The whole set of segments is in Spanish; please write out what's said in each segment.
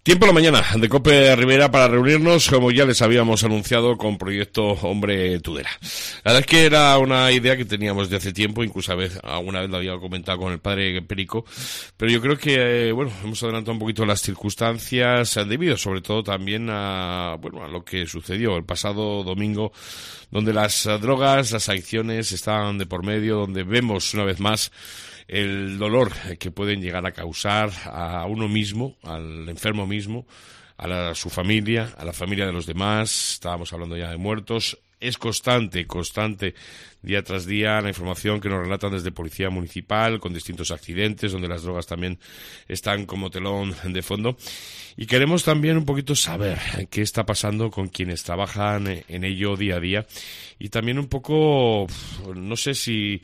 Tiempo en la mañana de COPE Ribera para reunirnos, como ya les habíamos anunciado, con Proyecto Hombre Tudela. La verdad es que era una idea que teníamos de hace tiempo, incluso alguna vez lo había comentado con el padre Perico, pero yo creo que, hemos adelantado un poquito las circunstancias, debido sobre todo también a lo que sucedió el pasado domingo, donde las drogas, las adicciones estaban de por medio, donde vemos una vez más el dolor que pueden llegar a causar a uno mismo, al enfermo mismo, a su familia, a la familia de los demás. Estábamos hablando ya de muertos. Es constante, día tras día, la información que nos relatan desde Policía Municipal, con distintos accidentes, donde las drogas también están como telón de fondo. Y queremos también un poquito saber qué está pasando con quienes trabajan en ello día a día. Y también un poco, no sé si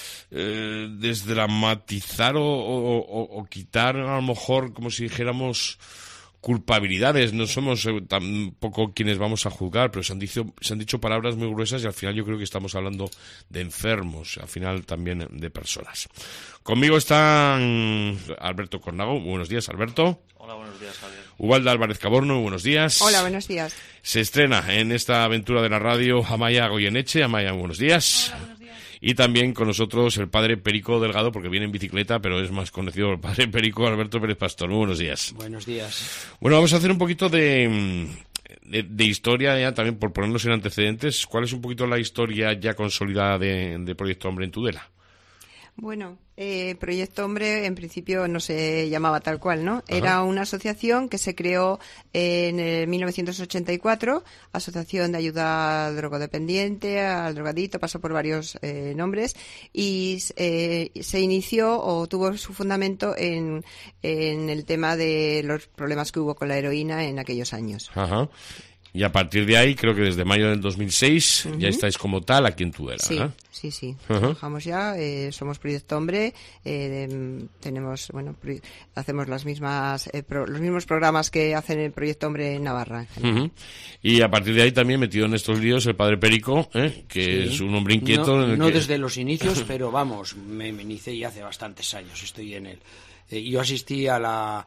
desdramatizar o quitar, a lo mejor, como si dijéramos, culpabilidades. No somos tampoco quienes vamos a juzgar, pero se han dicho palabras muy gruesas y al final yo creo que estamos hablando de enfermos, al final también de personas. Conmigo están Alberto Cornago. Buenos días, Alberto. Hola, buenos días, Javier. Ubalda Álvarez Caborno, buenos días. Hola, buenos días. Se estrena en esta aventura de la radio Amaia Goyeneche. Amaia, buenos días. Hola, buenos días. Y también con nosotros el padre Perico Delgado, porque viene en bicicleta, pero es más conocido el padre Perico, Alberto Pérez Pastor. Muy buenos días. Buenos días. Bueno, vamos a hacer un poquito de historia ya también, por ponernos en antecedentes. ¿Cuál es un poquito la historia ya consolidada de Proyecto Hombre en Tudela? Bueno, Proyecto Hombre en principio no se llamaba tal cual, ¿no? Ajá. Era una asociación que se creó en 1984, Asociación de Ayuda al Drogodependiente, al Drogadicto, pasó por varios nombres y se inició o tuvo su fundamento en el tema de los problemas que hubo con la heroína en aquellos años. Ajá. Y a partir de ahí, creo que desde mayo del 2006, ya estáis como tal aquí en Tudela. Sí, ¿eh? sí. Ajá. Trabajamos ya, somos Proyecto Hombre, tenemos, hacemos las mismas, los mismos programas que hacen el Proyecto Hombre en Navarra. Uh-huh. Y a partir de ahí también metido en estos líos el padre Perico, que es un hombre inquieto. No desde los inicios, pero vamos, me inicié ya hace bastantes años, estoy en él. Yo asistí al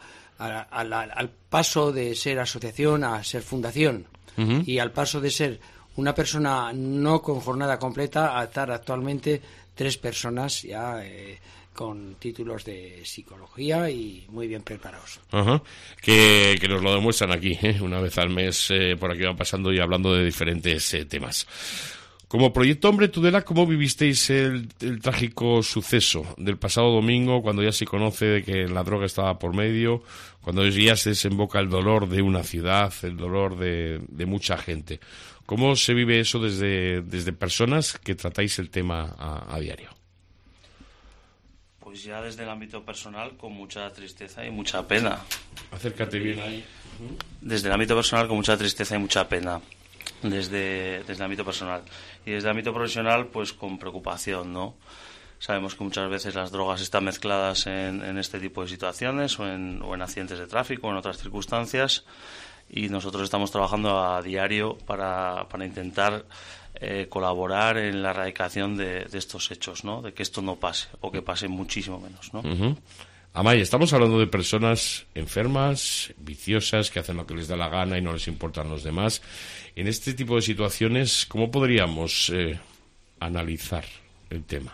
paso de ser asociación a ser fundación. Uh-huh. Y al paso de ser una persona no con jornada completa a estar actualmente 3 personas ya con títulos de psicología y muy bien preparados. Uh-huh. Que nos lo demuestran aquí, una vez al mes por aquí van pasando y hablando de diferentes temas. Como Proyecto Hombre Tudela, ¿cómo vivisteis el trágico suceso del pasado domingo, cuando ya se conoce de que la droga estaba por medio, cuando ya se desemboca el dolor de una ciudad, el dolor de mucha gente? ¿Cómo se vive eso desde personas que tratáis el tema a diario? Pues ya desde el ámbito personal, con mucha tristeza y mucha pena. Acércate bien ahí. Desde el ámbito personal, con mucha tristeza y mucha pena. Desde el ámbito personal. Y desde el ámbito profesional, pues con preocupación, ¿no? Sabemos que muchas veces las drogas están mezcladas en este tipo de situaciones o en accidentes de tráfico o en otras circunstancias, y nosotros estamos trabajando a diario para intentar colaborar en la erradicación de estos hechos, ¿no? De que esto no pase o que pase muchísimo menos, ¿no? Uh-huh. Amaya, estamos hablando de personas enfermas, viciosas, que hacen lo que les da la gana y no les importan los demás. En este tipo de situaciones, ¿cómo podríamos analizar el tema?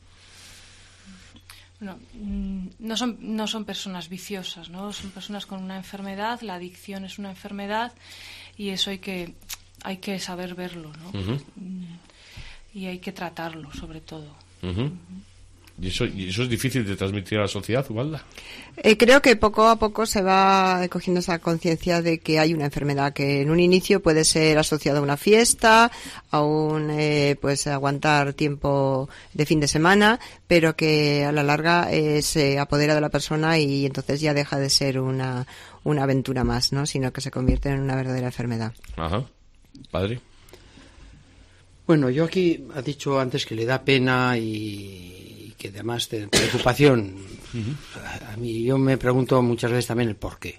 Bueno, no son personas viciosas, ¿no? Son personas con una enfermedad. La adicción es una enfermedad y eso hay que saber verlo, ¿no? Uh-huh. Y hay que tratarlo, sobre todo. Uh-huh. ¿Y eso es difícil de transmitir a la sociedad, Ubalda? Creo que poco a poco se va cogiendo esa conciencia de que hay una enfermedad que en un inicio puede ser asociada a una fiesta, a pues aguantar tiempo de fin de semana, pero que a la larga se apodera de la persona y entonces ya deja de ser una aventura más, ¿no? Sino que se convierte en una verdadera enfermedad. Ajá. Padre. Bueno, yo aquí ha dicho antes que le da pena y que además de preocupación. Uh-huh. A mí yo me pregunto muchas veces también el por qué.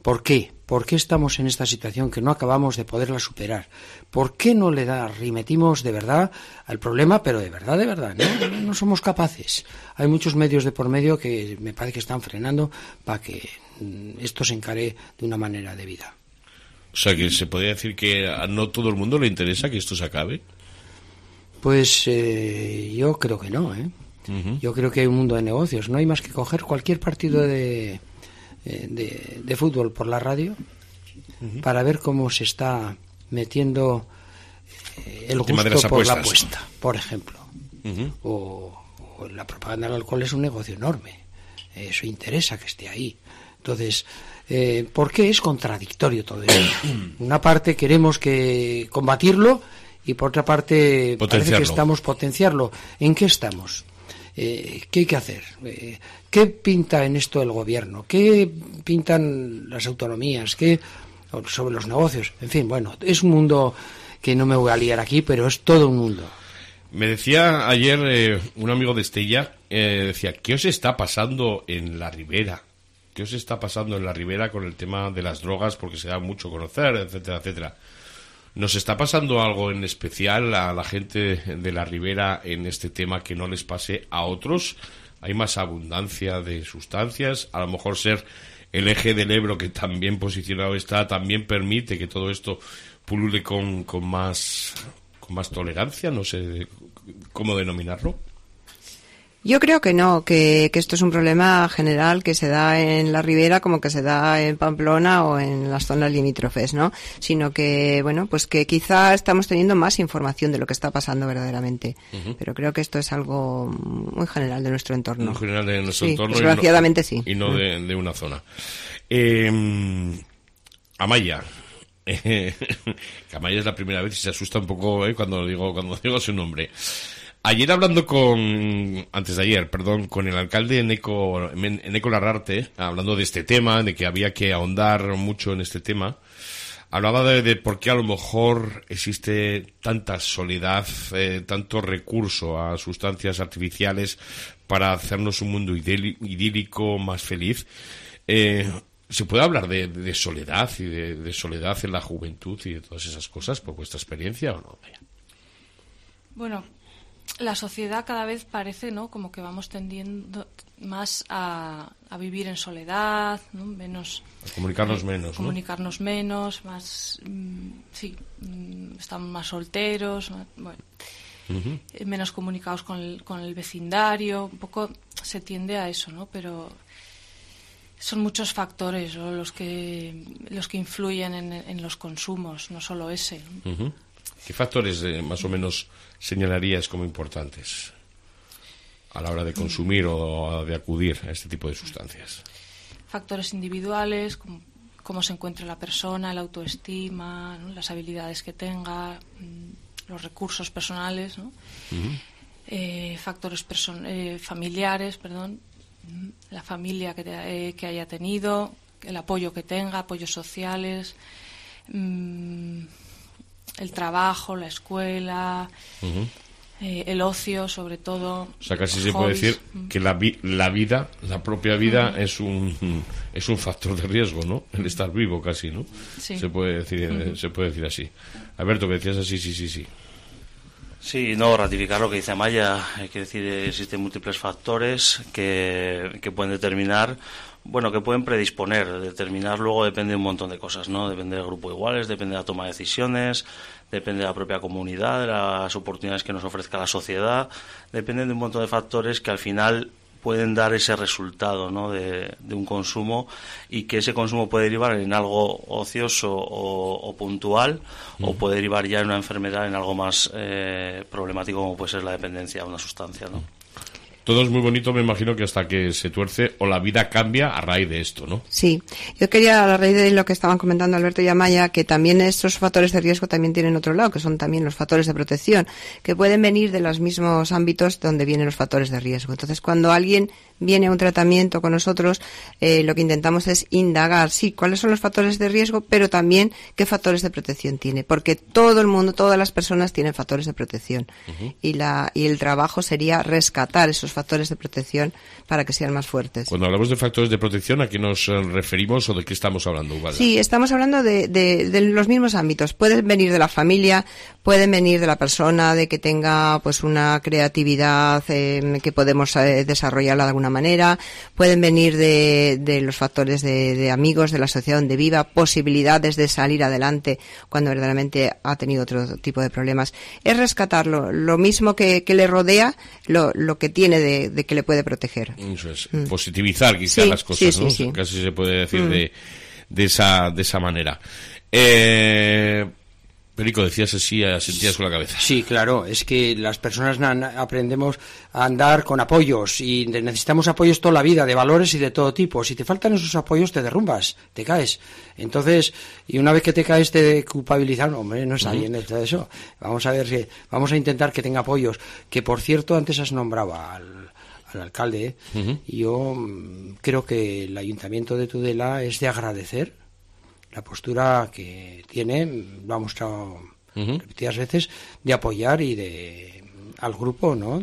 ¿Por qué? ¿Por qué estamos en esta situación que no acabamos de poderla superar? ¿Por qué no le arremetimos de verdad al problema, pero de verdad, no somos capaces? Hay muchos medios de por medio que me parece que están frenando para que esto se encare de una manera debida. O sea, que se podría decir que a no todo el mundo le interesa que esto se acabe. Pues yo creo que no, ¿eh? Uh-huh. Yo creo que hay un mundo de negocios. No hay más que coger cualquier partido de fútbol por la radio para ver cómo se está metiendo el gusto por la apuesta, por ejemplo. O la propaganda del alcohol es un negocio enorme. Eso interesa que esté ahí. Entonces, ¿por qué es contradictorio todo esto? Una parte queremos que combatirlo y por otra parte parece que estamos potenciarlo. ¿En qué estamos? ¿Qué hay que hacer? ¿Qué pinta en esto el gobierno? ¿Qué pintan las autonomías? ¿Qué sobre los negocios? En fin, bueno, es un mundo que no me voy a liar aquí, pero es todo un mundo. Me decía ayer un amigo de Estella, decía, ¿qué os está pasando en la Ribera? ¿Qué os está pasando en la Ribera con el tema de las drogas? Porque se da mucho a conocer, etcétera, etcétera. ¿Nos está pasando algo en especial a la gente de la Ribera en este tema que no les pase a otros? ¿Hay más abundancia de sustancias? A lo mejor ser el eje del Ebro, que tan bien posicionado está, también permite que todo esto pulule con más tolerancia, no sé cómo denominarlo. Yo creo que no, que esto es un problema general que se da en la Ribera como que se da en Pamplona o en las zonas limítrofes, ¿no? Sino que, bueno, pues que quizá estamos teniendo más información de lo que está pasando verdaderamente. Pero creo que esto es algo muy general de nuestro entorno. Muy general de nuestro entorno. Desgraciadamente sí. Y no de una zona. Amaya. Que Amaya es la primera vez y se asusta un poco cuando digo su nombre. Ayer hablando con el alcalde Eneco Larrarte, hablando de este tema, de que había que ahondar mucho en este tema, hablaba de por qué a lo mejor existe tanta soledad, tanto recurso a sustancias artificiales para hacernos un mundo idílico, más feliz. ¿Se puede hablar de soledad y de soledad en la juventud y de todas esas cosas por vuestra experiencia o no? Bueno, la sociedad cada vez parece, ¿no?, como que vamos tendiendo más a vivir en soledad, ¿no? Menos a comunicarnos menos, ¿no? Comunicarnos menos, más estamos más solteros, bueno, menos comunicados con el vecindario, un poco se tiende a eso, ¿no? Pero son muchos factores, ¿no?, los que influyen en los consumos, no solo ese, ¿no? ¿Qué factores más o menos señalarías como importantes a la hora de consumir o de acudir a este tipo de sustancias? Factores individuales, cómo se encuentra la persona, la autoestima, ¿no?, las habilidades que tenga, los recursos personales, ¿no? Factores familiares, la familia que haya tenido, el apoyo que tenga, apoyos sociales, el trabajo, la escuela, el ocio, sobre todo. O sea, casi se puede decir que la propia vida es un factor de riesgo, ¿no? El estar vivo, casi, ¿no? Sí. Se puede decir así. Alberto, que decías así, sí. Sí, no, ratificar lo que dice Amaya. Hay que decir, existen múltiples factores que pueden determinar, bueno, que pueden predisponer. Determinar luego depende de un montón de cosas, ¿no? Depende del grupo de iguales, depende de la toma de decisiones, depende de la propia comunidad, de las oportunidades que nos ofrezca la sociedad. Depende de un montón de factores que al final pueden dar ese resultado, ¿no?, de un consumo, y que ese consumo puede derivar en algo ocioso o puntual, o puede derivar ya en una enfermedad, en algo más problemático, como puede ser la dependencia a una sustancia, ¿no? Todo es muy bonito, me imagino, que hasta que se tuerce o la vida cambia a raíz de esto, ¿no? Sí, yo quería, a raíz de lo que estaban comentando Alberto y Amaya, que también estos factores de riesgo también tienen otro lado, que son también los factores de protección, que pueden venir de los mismos ámbitos donde vienen los factores de riesgo. Entonces, cuando alguien viene a un tratamiento con nosotros, lo que intentamos es indagar, sí, cuáles son los factores de riesgo, pero también qué factores de protección tiene, porque todo el mundo, todas las personas tienen factores de protección, y el trabajo sería rescatar esos factores de protección para que sean más fuertes. Cuando hablamos de factores de protección, ¿a qué nos referimos o de qué estamos hablando, Ubalda? Sí, estamos hablando de los mismos ámbitos. Pueden venir de la familia, pueden venir de la persona, de que tenga pues una creatividad que podemos desarrollarla de alguna manera, pueden venir de los factores de amigos, de la sociedad donde viva, posibilidades de salir adelante cuando verdaderamente ha tenido otro tipo de problemas. Es rescatarlo, lo mismo que le rodea, lo que tiene de que le puede proteger. Eso es, positivizar quizás las cosas, ¿no? Sí. Casi se puede decir de esa manera. Perico, decías así, sentías con la cabeza. Sí, claro, es que las personas aprendemos a andar con apoyos y necesitamos apoyos toda la vida, de valores y de todo tipo. Si te faltan esos apoyos te derrumbas, te caes. Entonces, y una vez que te caes te culpabilizan, hombre, no está bien de eso. Vamos a intentar que tenga apoyos. Que por cierto, antes has nombrado al alcalde, y yo creo que el Ayuntamiento de Tudela es de agradecer la postura que tiene, lo ha mostrado repetidas veces, de apoyar al grupo, ¿no?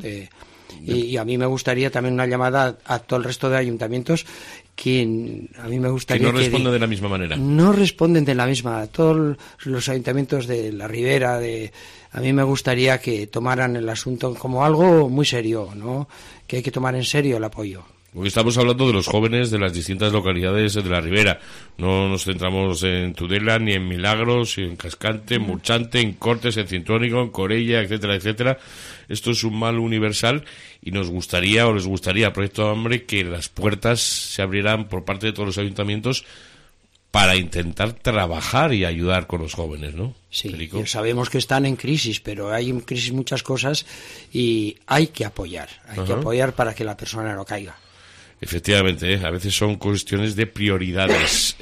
Y a mí me gustaría también una llamada a todo el resto de ayuntamientos que a mí me gustaría que no responden de la misma manera. No responden de la misma. Todos los ayuntamientos de la Ribera, a mí me gustaría que tomaran el asunto como algo muy serio, ¿no? Que hay que tomar en serio el apoyo. Porque estamos hablando de los jóvenes de las distintas localidades de la Ribera. No nos centramos en Tudela, ni en Milagros, ni en Cascante, en Murchante, en Cortes, en Cintrónigo, en Corella, etcétera, etcétera. Esto es un mal universal y les gustaría a Proyecto Hombre que las puertas se abrieran por parte de todos los ayuntamientos para intentar trabajar y ayudar con los jóvenes, ¿no? Sí, sabemos que están en crisis, pero hay en crisis muchas cosas y hay que apoyar. Hay que apoyar para que la persona no caiga. Efectivamente, a veces son cuestiones de prioridades.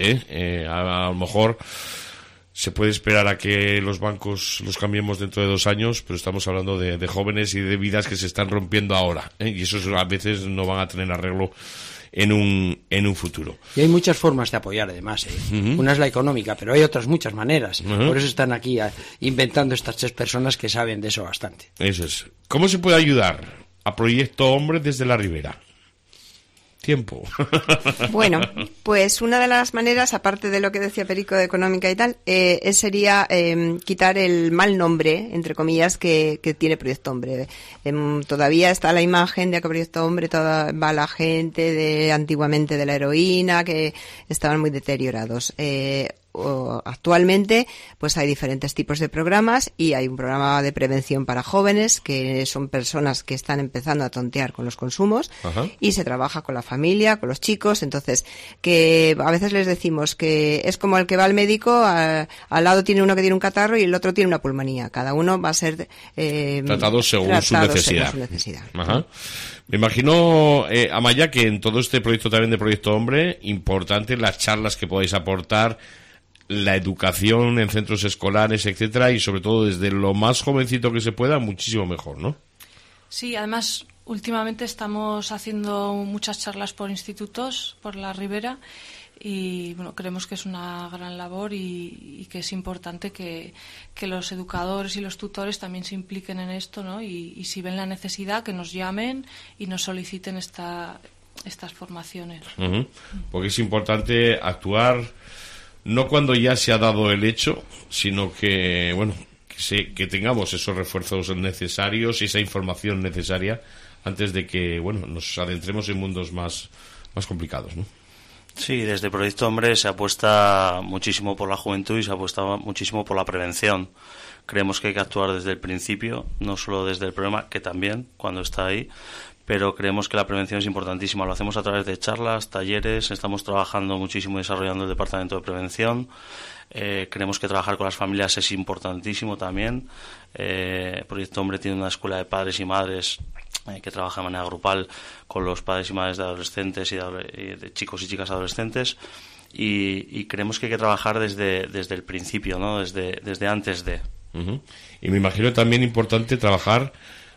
A lo mejor se puede esperar a que los bancos los cambiemos dentro de 2 años, pero estamos hablando de jóvenes y de vidas que se están rompiendo ahora, y esos a veces no van a tener arreglo en un futuro. Y hay muchas formas de apoyar, además. Una es la económica, pero hay otras muchas maneras. Por eso están aquí inventando estas 3 personas que saben de eso bastante. Eso es. ¿Cómo se puede ayudar a Proyecto Hombre desde la Ribera? Tiempo. Bueno, pues una de las maneras, aparte de lo que decía Perico de económica y tal, sería quitar el mal nombre, entre comillas, que tiene Proyecto Hombre. Todavía está la imagen de que Proyecto Hombre va la gente antiguamente de la heroína, que estaban muy deteriorados. Actualmente pues hay diferentes tipos de programas y hay un programa de prevención para jóvenes que son personas que están empezando a tontear con los consumos. Y se trabaja con la familia, con los chicos. Entonces, que a veces les decimos que es como el que va al médico, al lado tiene uno que tiene un catarro y el otro tiene una pulmonía. Cada uno va a ser tratado según su necesidad. Me imagino, Amaya, que en todo este proyecto también de Proyecto Hombre, importante las charlas que podáis aportar, la educación en centros escolares, etcétera, y sobre todo desde lo más jovencito que se pueda, muchísimo mejor, ¿no? Sí, además últimamente estamos haciendo muchas charlas por institutos, por la Ribera, y bueno, creemos que es una gran labor y que es importante que los educadores y los tutores también se impliquen en esto, ¿no? Y si ven la necesidad, que nos llamen y nos soliciten estas formaciones. Porque es importante actuar no cuando ya se ha dado el hecho, sino que, bueno, que tengamos esos refuerzos necesarios y esa información necesaria antes de que, bueno, nos adentremos en mundos más complicados, ¿no? Sí, desde Proyecto Hombre se apuesta muchísimo por la juventud y se apuesta muchísimo por la prevención. Creemos que hay que actuar desde el principio, no solo desde el problema, que también, cuando está ahí, pero creemos que la prevención es importantísima. Lo hacemos a través de charlas, talleres, estamos trabajando muchísimo desarrollando el departamento de prevención. Creemos que trabajar con las familias es importantísimo también. Proyecto Hombre tiene una escuela de padres y madres que trabaja de manera grupal con los padres y madres de adolescentes y de chicos y chicas adolescentes. Y creemos que hay que trabajar desde el principio, ¿no? Desde antes de. Y me imagino también importante trabajar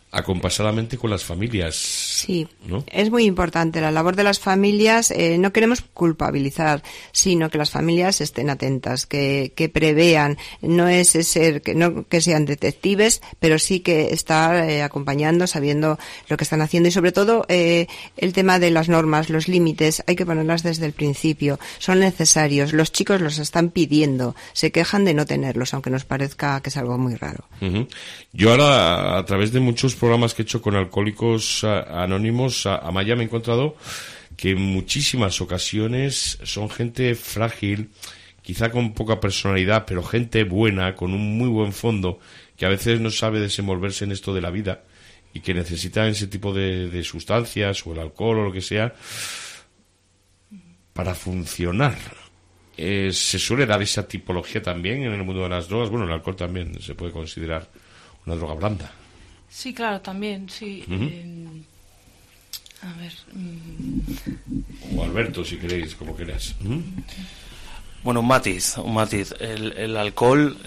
acompasadamente con las familias. Sí, ¿no? Es muy importante la labor de las familias. No queremos culpabilizar, sino que las familias estén atentas, que prevean. No es ser que sean detectives, pero sí que estar acompañando, sabiendo lo que están haciendo, y sobre todo el tema de las normas, los límites, hay que ponerlas desde el principio. Son necesarios. Los chicos los están pidiendo, se quejan de no tenerlos, aunque nos parezca que es algo muy raro. Uh-huh. Yo ahora, a través de muchos programas que he hecho con Alcohólicos Anónimos, Amaya, me he encontrado que en muchísimas ocasiones son gente frágil, quizá con poca personalidad, pero gente buena, con un muy buen fondo, que a veces no sabe desenvolverse en esto de la vida y que necesita ese tipo de sustancias o el alcohol o lo que sea para funcionar. Se suele dar esa tipología también en el mundo de las drogas. Bueno, el alcohol también se puede considerar una droga blanda. Sí, claro, también, sí. Uh-huh. A ver. O Alberto, si queréis, como queráis. Uh-huh. Bueno, un matiz. El alcohol,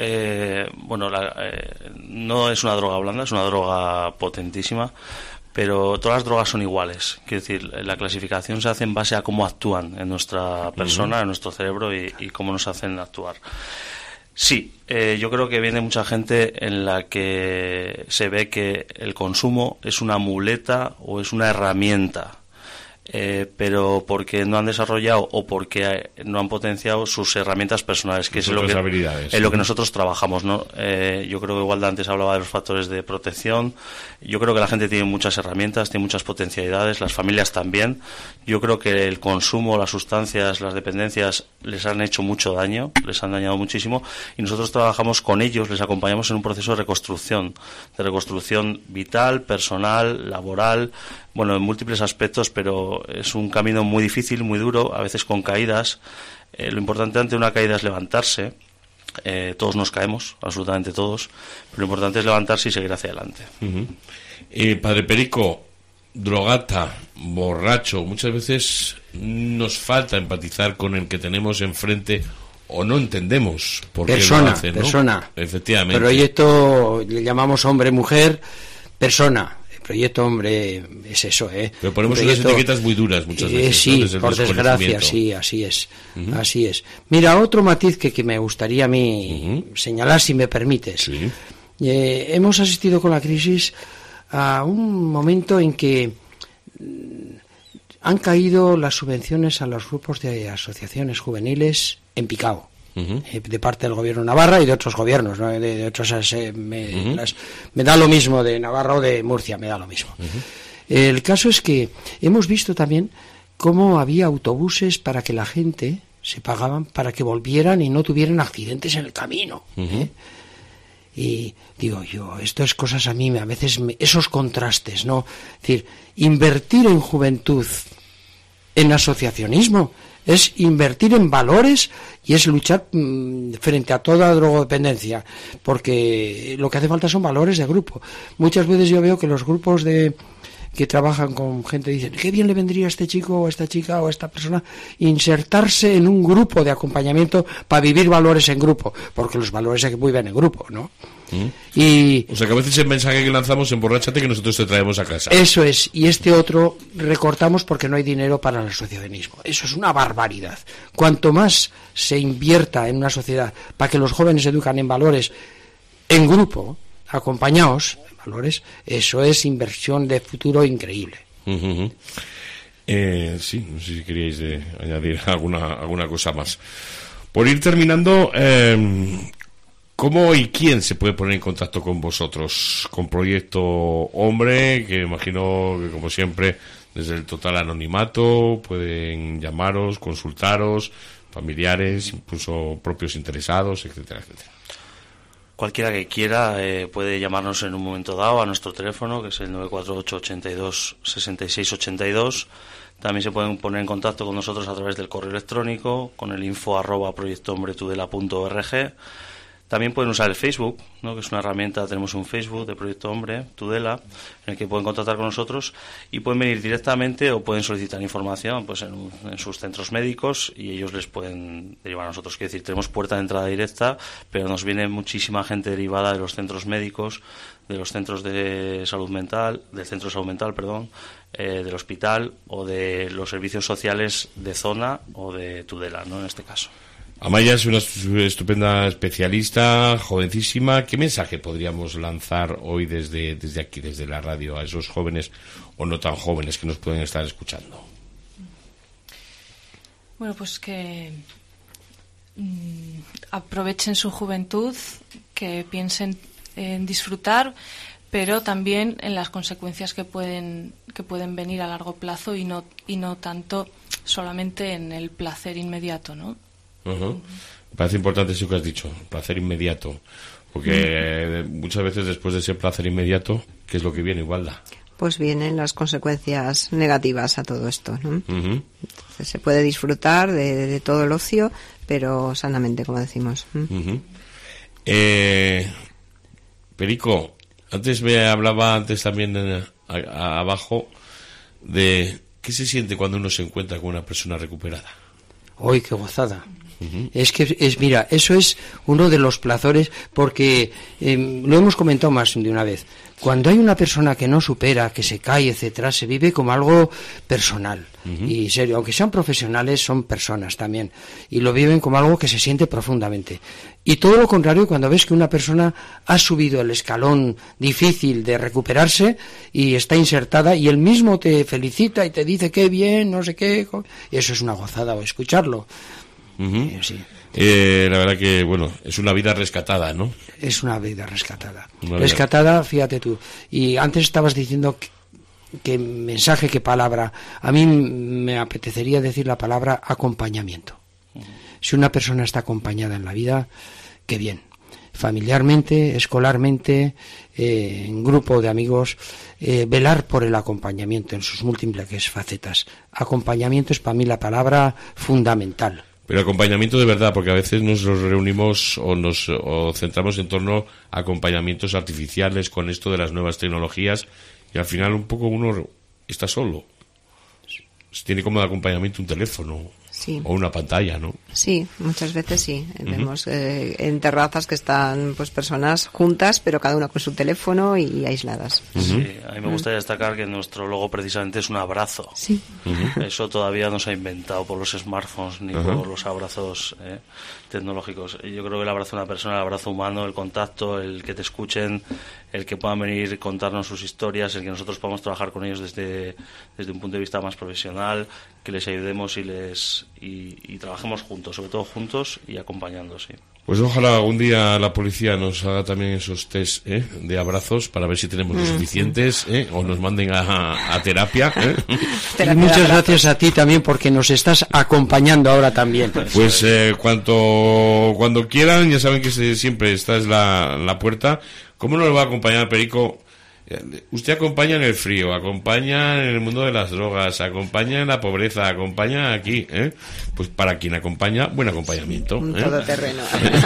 no es una droga blanda, es una droga potentísima, pero todas las drogas son iguales. Quiero decir, la clasificación se hace en base a cómo actúan en nuestra persona, en nuestro cerebro y cómo nos hacen actuar. Sí, yo creo que viene mucha gente en la que se ve que el consumo es una muleta o es una herramienta, pero porque no han desarrollado o porque no han potenciado sus herramientas personales, que es lo que nosotros trabajamos, ¿no? Yo creo que igual antes hablaba de los factores de protección. Yo creo que la gente tiene muchas herramientas, tiene muchas potencialidades, las familias también. Yo creo que el consumo, las sustancias, las dependencias les han hecho mucho daño, les han dañado muchísimo, y nosotros trabajamos con ellos, les acompañamos en un proceso de reconstrucción vital, personal, laboral, bueno, en múltiples aspectos, pero es un camino muy difícil, muy duro, a veces con caídas. Lo importante ante una caída es levantarse. Todos nos caemos, absolutamente todos, pero lo importante es levantarse y seguir hacia adelante. Uh-huh. Padre Perico, drogata, borracho, muchas veces nos falta empatizar con el que tenemos enfrente o no entendemos por qué lo hace, ¿no? Persona. Efectivamente. Proyecto, le llamamos hombre-mujer, persona. Proyecto hombre es eso, Pero ponemos unas etiquetas muy duras muchas veces. Sí, ¿no? Por desgracia, sí, así es. Uh-huh. Así es. Mira, otro matiz que me gustaría a mí señalar, si me permites. Sí. Hemos asistido con la crisis a un momento en que han caído las subvenciones a los grupos de asociaciones juveniles en picado. De parte del gobierno de Navarra y de otros gobiernos, ¿no? de otros me da lo mismo de Navarra o de Murcia, me da lo mismo. El caso es que hemos visto también cómo había autobuses para que la gente se pagaban para que volvieran y no tuvieran accidentes en el camino. Y digo yo, esto es cosas a mí a veces esos contrastes, ¿no? Es decir, invertir en juventud, en asociacionismo, es invertir en valores y es luchar frente a toda drogodependencia, porque lo que hace falta son valores de grupo. Muchas veces yo veo que los grupos que trabajan con gente dicen, qué bien le vendría a este chico o a esta chica o a esta persona insertarse en un grupo de acompañamiento para vivir valores en grupo, porque los valores se viven en grupo, ¿no? O sea que a veces el mensaje que lanzamos, emborráchate, que nosotros te traemos a casa. Eso es, y este otro recortamos porque no hay dinero para el asociacionismo. Eso es una barbaridad. Cuanto más se invierta en una sociedad para que los jóvenes se educan en valores en grupo, acompañados en valores, eso es inversión de futuro increíble. Uh-huh. Sí, no sé si queríais añadir alguna cosa más. Por ir terminando, ¿cómo y quién se puede poner en contacto con vosotros? Con Proyecto Hombre, que imagino que, como siempre, desde el total anonimato, pueden llamaros, consultaros, familiares, incluso propios interesados, etcétera, etcétera. Cualquiera que quiera puede llamarnos en un momento dado a nuestro teléfono, que es el 948 82 66 82. También se pueden poner en contacto con nosotros a través del correo electrónico, con el info@proyectohombretudela.org. También pueden usar el Facebook, ¿no? Que es una herramienta, tenemos un Facebook de Proyecto Hombre, Tudela, en el que pueden contactar con nosotros y pueden venir directamente o pueden solicitar información pues en sus centros médicos y ellos les pueden derivar a nosotros. Quiero decir, tenemos puerta de entrada directa, pero nos viene muchísima gente derivada de los centros médicos, de los centros de salud mental, del centro de salud mental, perdón, del hospital o de los servicios sociales de zona o de Tudela, ¿no? En este caso. Amaya es una estupenda especialista, jovencísima. ¿Qué mensaje podríamos lanzar hoy desde aquí, desde la radio, a esos jóvenes o no tan jóvenes que nos pueden estar escuchando? Bueno, pues que aprovechen su juventud, que piensen en disfrutar, pero también en las consecuencias que pueden venir a largo plazo y no tanto solamente en el placer inmediato, ¿no? Uh-huh. Me parece importante eso que has dicho, placer inmediato, porque muchas veces después de ese placer inmediato, ¿qué es lo que viene, Igualda? Pues vienen las consecuencias negativas a todo esto, ¿no? Uh-huh. Entonces, se puede disfrutar de todo el ocio, pero sanamente, como decimos. Uh-huh. Perico, me hablaba también abajo de qué se siente cuando uno se encuentra con una persona recuperada. ¡Uy, qué gozada! Uh-huh. Mira, eso es uno de los placeres, porque lo hemos comentado más de una vez. Cuando hay una persona que no supera, que se cae, etcétera, se vive como algo personal. Uh-huh. Y serio, aunque sean profesionales, son personas también. Y lo viven como algo que se siente profundamente. Y todo lo contrario, cuando ves que una persona ha subido el escalón difícil de recuperarse y está insertada, y él mismo te felicita y te dice qué bien, no sé qué, y eso es una gozada escucharlo. Uh-huh. Sí. La verdad que, bueno, es una vida rescatada, ¿no? Es una vida rescatada. Rescatada, fíjate tú. Y antes estabas diciendo qué mensaje, qué palabra. A mí me apetecería decir la palabra acompañamiento. Uh-huh. Si una persona está acompañada en la vida, qué bien. Familiarmente, escolarmente, en grupo de amigos, velar por el acompañamiento en sus múltiples facetas. Acompañamiento es para mí la palabra fundamental. Pero acompañamiento de verdad, porque a veces nos reunimos o centramos en torno a acompañamientos artificiales con esto de las nuevas tecnologías y al final un poco uno está solo. Tiene como acompañamiento un teléfono. Sí. O una pantalla, ¿no? Sí, muchas veces sí. Uh-huh. Vemos en terrazas que están pues personas juntas, pero cada una con su teléfono y aisladas. Uh-huh. Sí, a mí me gustaría destacar que nuestro logo precisamente es un abrazo. Sí. Uh-huh. Eso todavía no se ha inventado por los smartphones ni por los abrazos tecnológicos. Yo creo que el abrazo de una persona, el abrazo humano, el contacto, el que te escuchen, el que puedan venir y contarnos sus historias, el que nosotros podamos trabajar con ellos desde un punto de vista más profesional, que les ayudemos y trabajemos juntos, sobre todo juntos y acompañando, sí. Pues ojalá algún día la policía nos haga también esos test de abrazos para ver si tenemos los suficientes o nos manden a terapia. Y muchas gracias a ti también porque nos estás acompañando ahora también. Pues cuando quieran, ya saben que siempre esta es la puerta. ¿Cómo nos va a acompañar, Perico? Usted acompaña en el frío, acompaña en el mundo de las drogas, acompaña en la pobreza, acompaña aquí, Pues para quien acompaña, buen acompañamiento. Todo terreno.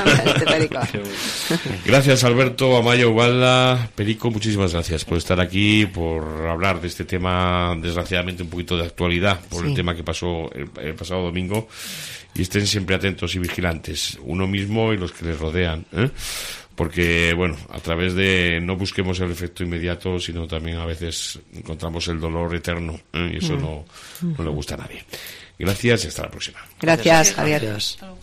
Gracias, Alberto, Amaya, Igualda, Perico, muchísimas gracias por estar aquí, por hablar de este tema, desgraciadamente un poquito de actualidad, por el tema que pasó el pasado domingo. Y estén siempre atentos y vigilantes, uno mismo y los que les rodean, Porque, bueno, a través de no busquemos el efecto inmediato, sino también a veces encontramos el dolor eterno, y eso no le gusta a nadie. Gracias y hasta la próxima. Gracias, Javier. Gracias.